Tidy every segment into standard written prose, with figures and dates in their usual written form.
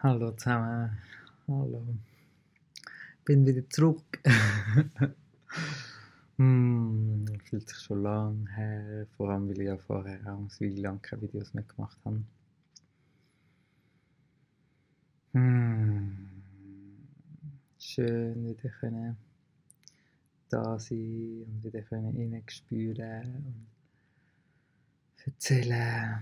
Hallo zusammen, hallo. Bin wieder zurück. Fühlt sich schon lang her, vor allem weil ich ja vorher auch eine Weile lang keine Videos mehr gemacht habe. Schön wieder können da sein und wieder können reinspüren und erzählen.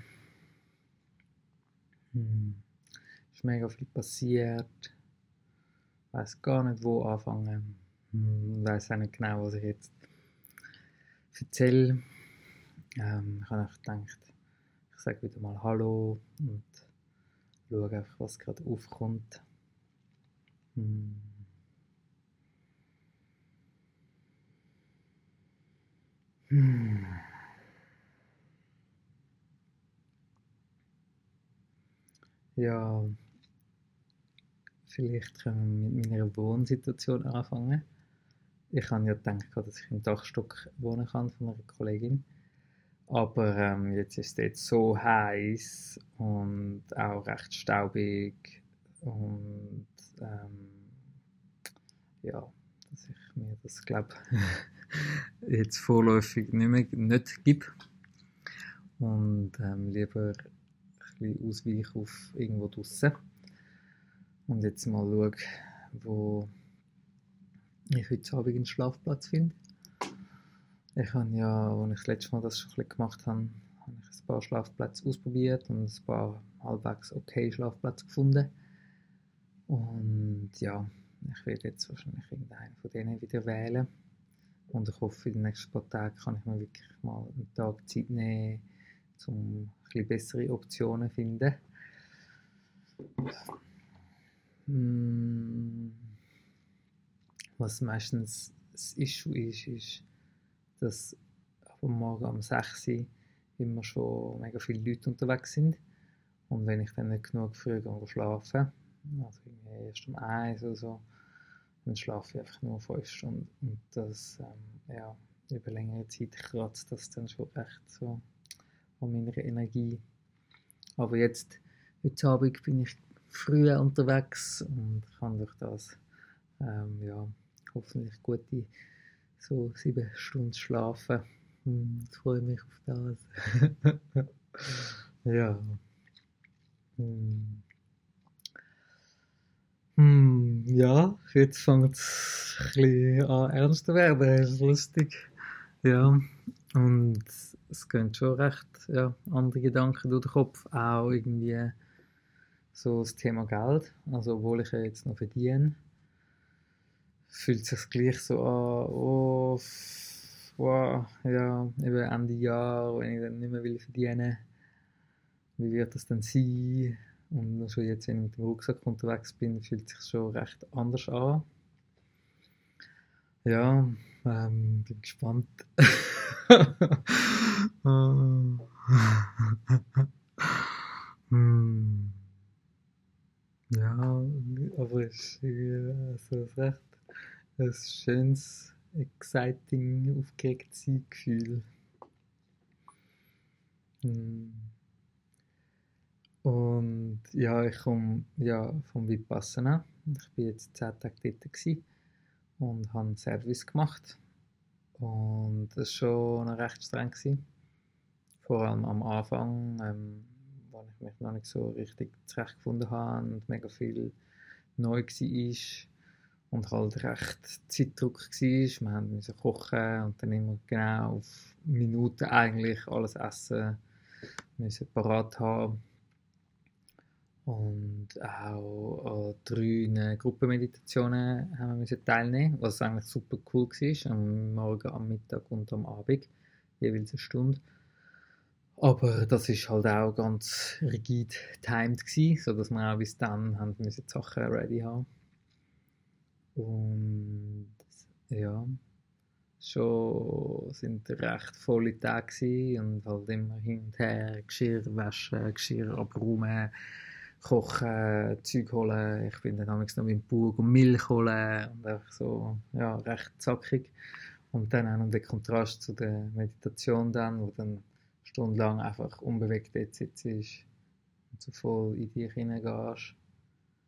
Ist mega viel passiert. Ich weiss gar nicht, wo anfangen. Ich weiss auch nicht genau, was ich jetzt erzähle. Ich habe einfach gedacht, ich sage wieder mal Hallo und schaue einfach, was gerade aufkommt. Ja, vielleicht können wir mit meiner Wohnsituation anfangen. Ich habe ja gedacht, dass ich im Dachstock wohnen kann von einer Kollegin. Aber jetzt ist es dort so heiß und auch recht staubig. Und ja, dass ich mir das, glaube jetzt vorläufig nicht gebe. Und lieber ein bisschen ausweichen auf irgendwo draussen. Und jetzt mal schauen, wo ich heute Abend einen Schlafplatz finde. Ich habe ja, als ich das letzte Mal das schon ein bisschen gemacht habe, habe ich ein paar Schlafplätze ausprobiert und ein paar halbwegs okay Schlafplätze gefunden. Und ja, ich werde jetzt wahrscheinlich irgendeinen von denen wieder wählen. Und ich hoffe, in den nächsten paar Tagen kann ich mir wirklich mal einen Tag Zeit nehmen, um ein bisschen bessere Optionen zu finden. Was meistens das Issue ist, dass am Morgen um 6 Uhr immer schon mega viele Leute unterwegs sind. Und wenn ich dann nicht genug früh schlafen gehe, also erst um 1 oder so, dann schlafe ich einfach nur 5 Stunden. Und das, ja, über längere Zeit kratzt das dann schon echt so an meiner Energie. Aber jetzt, heute Abend bin ich früher unterwegs und kann durch das, ja, hoffentlich gute so 7 Stunden schlafen. Ich freue mich auf das. Ja. Ja, jetzt fängt es ein bisschen an ernst zu werden. Das ist lustig. Ja, und es gehen schon recht andere Gedanken durch den Kopf. Auch irgendwie so das Thema Geld. Also, obwohl ich ja jetzt noch verdiene, fühlt es sich gleich so an, oh, wow, ja, eben Ende Jahr, wenn ich dann nicht mehr verdienen will, wie wird das dann sein? Und schon jetzt, wenn ich mit dem Rucksack unterwegs bin, fühlt es sich schon recht anders an. Ja, bin gespannt. Ja, aber es ist also recht ein schönes, exciting, aufgeregt sein Gefühl. Und ja, ich komme ja vom Vipassana. Ich war jetzt 10 Tage dort gewesen und habe einen Service gemacht. Und das war schon recht streng gewesen. Vor allem am Anfang, wo ich mich noch nicht so richtig zurechtgefunden habe und mega viel neu war und halt recht Zeitdruck war. Wir mussten kochen und dann immer genau auf Minuten eigentlich alles essen müssen parat haben. Und auch an 3 Gruppenmeditationen haben wir teilnehmen, was eigentlich super cool war, am Morgen, am Mittag und am Abend, jeweils eine Stunde. Aber das war halt auch ganz rigid timed gewesen, sodass wir auch bis dann haben die Sachen ready haben. Und ja, schon sind recht volle Tage gewesen und halt immer hin und her, Geschirr waschen, Geschirr abräumen, kochen, Zeug holen. Ich bin dann noch mit dem Bauer Milch holen und einfach so, ja, recht zackig. Und dann auch noch der Kontrast zu der Meditation dann, wo dann stundenlang einfach unbewegt dort sitzt und so voll in dich hineingehst.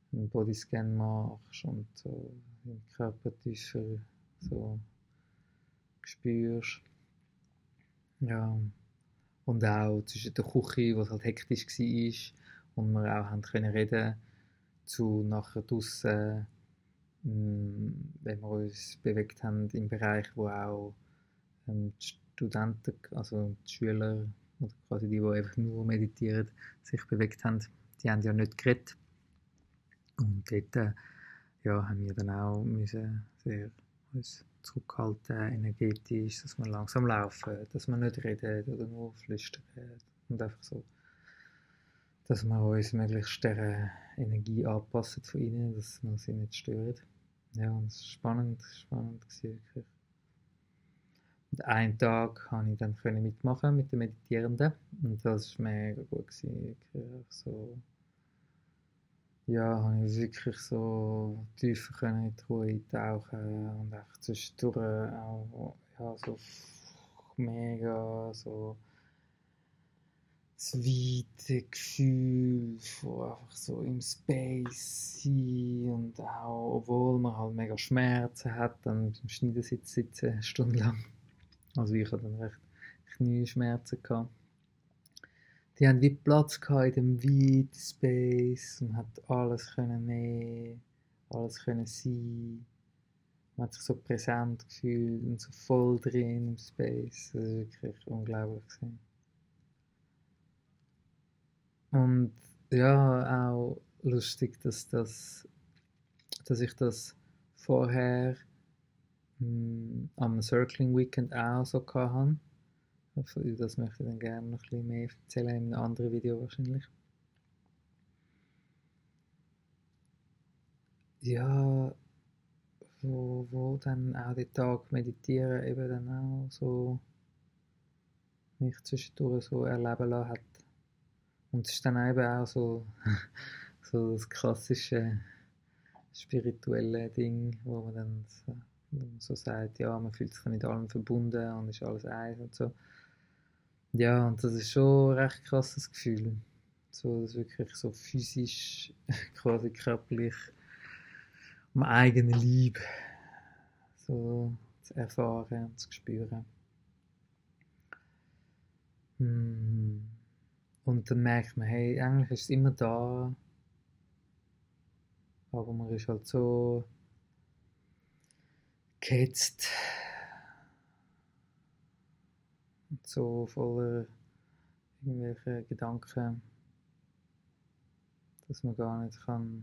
einen Bodyscan machst und so den Körper tiefer so spürst. Ja. Und auch zwischen der Küche, wo es halt hektisch war und wir auch haben können reden, zu nachher draussen, wenn wir uns bewegt haben im Bereich, wo auch die Studenten, also die Schüler oder quasi die einfach nur meditieren, sich bewegt haben. Die haben ja nicht geredet. Und dort ja, haben wir dann auch müssen sehr uns zurückhalten, energetisch, dass wir langsam laufen, dass wir nicht reden oder nur flüstern und einfach so, dass wir uns möglichst der Energie anpassen von ihnen, dass wir sie nicht stören. Ja, und es war spannend gewesen, wirklich. Und einen Tag konnte ich dann mitmachen mit den Meditierenden und das war mega gut gewesen, wirklich so. Ja, habe ich wirklich so tiefer in die Ruhe eintauchen und einfach zwischendurch auch ja, so mega so das weite Gefühl von einfach so im Space sein und auch, obwohl man halt mega Schmerzen hat, dann beim Schneidersitz sitzen, stundenlang. Also ich hatte dann recht Knieschmerzen gehabt. Die haben wie Platz gehabt in dem weiten Space und hat alles können nehmen, alles können sein. Man hat sich so präsent gefühlt und so voll drin im Space. Das war wirklich unglaublich gewesen. Und ja, auch lustig, dass ich das vorher am Circling Weekend auch so hatte. Das möchte ich dann gerne noch ein bisschen mehr erzählen, in einem anderen Video wahrscheinlich. Ja, wo dann auch den Tag meditieren eben dann auch so mich zwischendurch so erleben lassen hat. Und es ist dann eben auch so, so das klassische spirituelle Ding, wo man dann so sagt, ja, man fühlt sich mit allem verbunden und ist alles eins und so. Ja, und das ist schon ein recht krasses Gefühl. So, das wirklich so physisch, quasi körperlich, am eigenen Leib so zu erfahren und zu spüren. Und dann merkt man, hey, eigentlich ist es immer da, aber man ist halt so gehetzt und so voller irgendwelche Gedanken, dass man gar nicht kann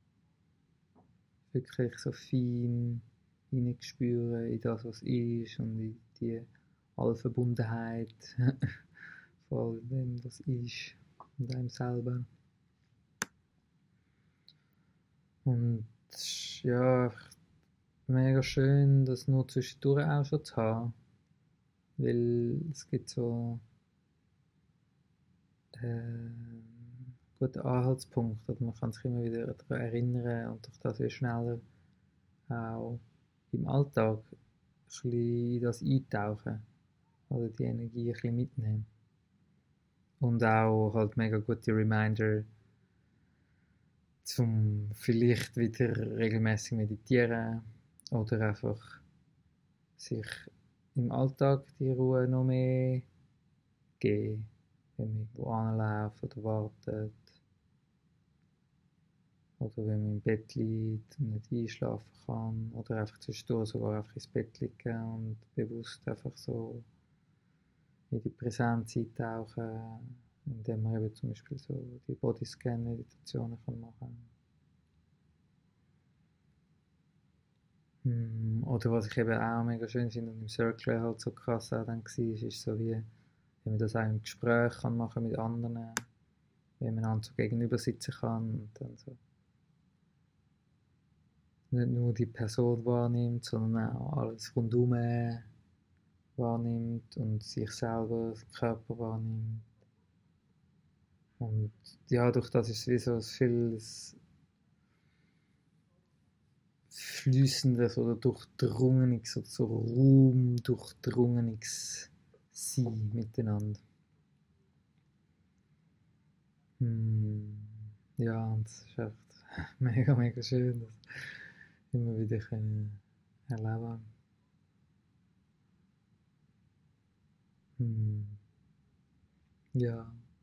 wirklich so fein hineinspüren in das, was ist und in die Allverbundenheit von all dem, was ist und einem selber. Und ja, mega schön, das nur zwischendurch auch schon zu haben, weil es gibt so guten Anhaltspunkt, oder man kann sich immer wieder daran erinnern und durch das schneller auch im Alltag ein bisschen in das eintauchen oder die Energie ein bisschen mitnehmen. Und auch halt mega gute Reminder, zum vielleicht wieder regelmäßig meditieren oder einfach sich im Alltag die Ruhe noch mehr geben, wenn man irgendwo anläuft oder wartet oder wenn man im Bett liegt und nicht einschlafen kann oder einfach zwischendurch sogar einfach ins Bett liegen und bewusst einfach so in die Präsenz eintauchen, indem man eben zum Beispiel so die Bodyscan-Meditationen machen kann. Oder was ich eben auch mega schön finde und im Circle halt so krass auch dann war, ist so wie, wenn man das auch im Gespräch kann machen mit anderen, wenn man einander so gegenüber sitzen kann und dann so nicht nur die Person wahrnimmt, sondern auch alles rundherum wahrnimmt und sich selber, den Körper wahrnimmt. Und ja, durch das ist es wie so ein vieles fließendes oder durchdrungenes oder so raumdurchdrungenes Sein miteinander. Ja, und es ist echt mega, mega schön, das immer wieder können erleben. Hm. Ja.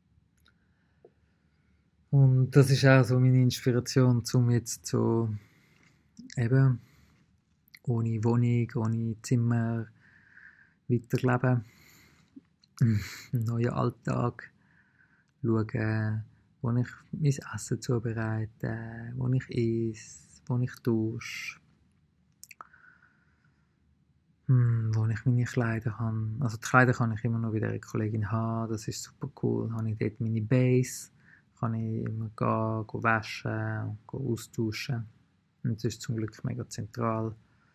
Und das ist auch so meine Inspiration, um jetzt so eben ohne Wohnung, ohne Zimmer weiterleben. Einen neuen Alltag. Schauen, wo ich mein Essen zubereite, wo ich esse, wo ich dusche. Wo ich meine Kleider habe. Also die Kleider kann ich immer noch bei dieser Kollegin haben, das ist super cool. Habe ich dort meine Base, kann ich immer gehen waschen, gehen austauschen. Und das ist zum Glück mega zentral.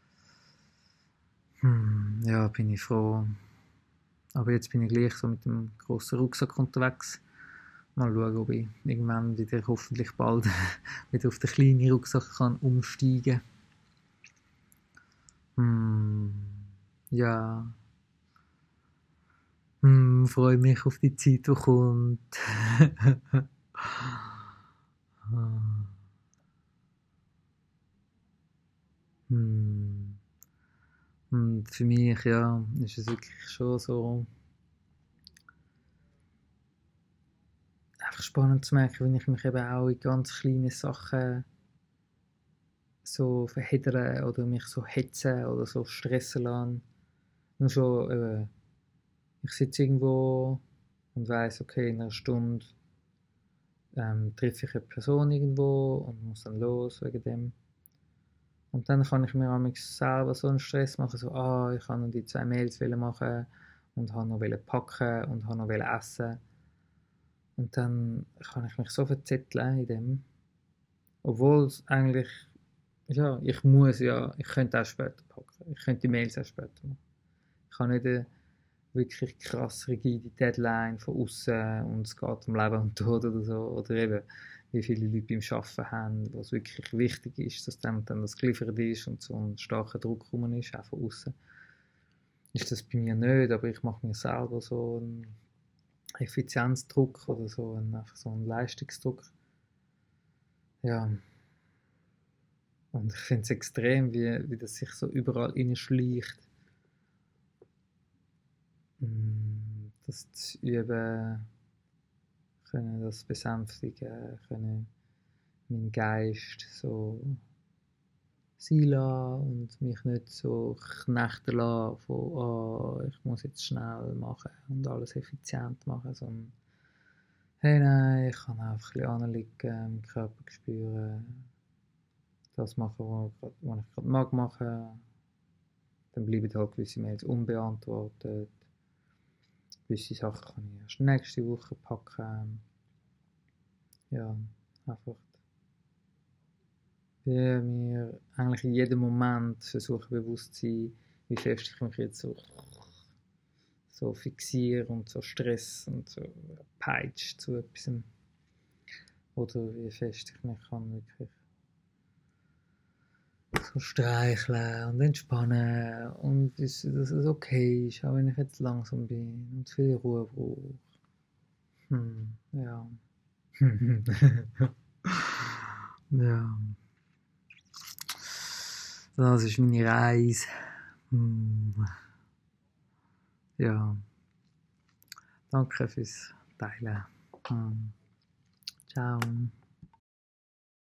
Ja, bin ich froh. Aber jetzt bin ich gleich so mit dem grossen Rucksack unterwegs. Mal schauen, ob ich irgendwann wieder hoffentlich bald wieder auf den kleinen Rucksack kann umsteigen kann. Ja. Freue mich auf die Zeit, die kommt. Und für mich, ja, ist es wirklich schon so einfach spannend zu merken, wenn ich mich eben auch in ganz kleinen Sachen so verheddere oder mich so hetzen oder so stressen lasse. Nur schon, ich sitze irgendwo und weiss, okay, in einer Stunde treffe ich eine Person irgendwo und muss dann los wegen dem. Und dann kann ich mir auch selber so einen Stress machen, so, ich kann noch die 2 Mails machen und habe noch packen und habe noch essen. Und dann kann ich mich so verzetteln in dem. Obwohl es eigentlich, ja, ich könnte auch später packen. Ich könnte die Mails auch später machen. Ich habe nicht eine wirklich krass rigide Deadline von außen und es geht um Leben und Tod oder so. Oder eben, wie viele Leute beim Arbeiten haben, wo es wirklich wichtig ist, dass dann das geliefert ist und so ein starker Druck rum ist, auch von außen. Ist das bei mir nicht, aber ich mache mir selber so einen Effizienzdruck oder so einfach so einen Leistungsdruck. Ja, und ich finde es extrem, wie das sich so überall reinschleicht. Das zu üben, können das besänftigen, können meinen Geist so sein lassen und mich nicht so knechten lassen von, ich muss jetzt schnell machen und alles effizient machen, sondern hey, nein, ich kann einfach ein bisschen anliegen, im Körper spüren, das machen, was ich gerade mag machen. Dann bleiben halt gewisse Mails unbeantwortet. Gewisse Sachen kann ich erst nächste Woche packen. Ja, einfach wie mir eigentlich in jedem Moment versuche bewusst zu sein, wie fest ich mich jetzt so fixiere und so Stress und so peitsche zu etwas. Oder wie fest ich mich kann wirklich so streicheln und entspannen und dass es okay ist, auch wenn ich jetzt langsam bin und viel Ruhe brauche. Ja. Ja. Das ist meine Reise. Ja. Danke fürs Teilen. Ciao.